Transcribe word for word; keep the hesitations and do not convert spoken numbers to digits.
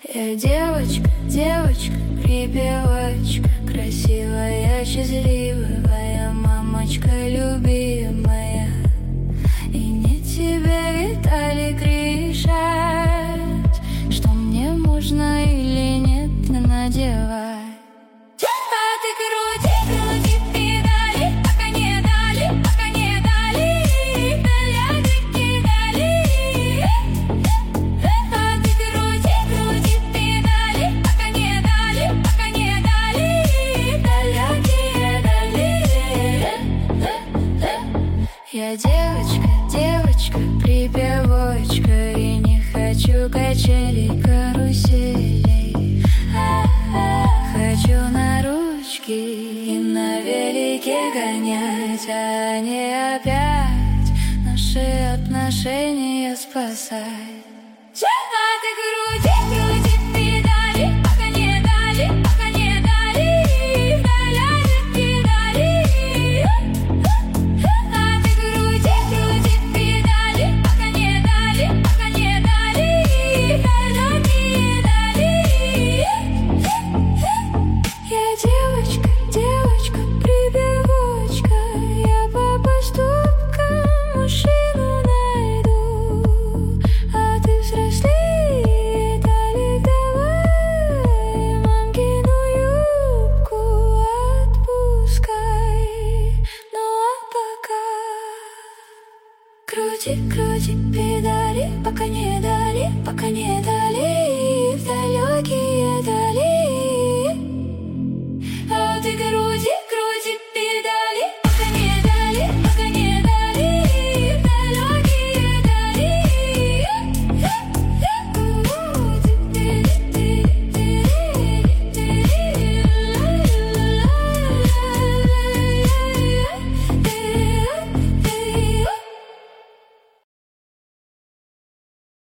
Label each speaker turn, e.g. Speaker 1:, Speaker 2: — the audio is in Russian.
Speaker 1: Я девочка, девочка, припевочка, красивая, счастливая, мамочка любимая. И не тебе, Виталий, решать, что мне можно или нет надевать. А ты крути, крути педали, пока не дали, пока не дали, доляги дали. А ты крути, крути педали, пока не дали, пока не дали, доляги дали. Я девочка, девочка, припевочка, и не хочу качелей, каруселей. Хочу на ручки и на велике гонять, а не опять наши отношения спасать. А ты крути.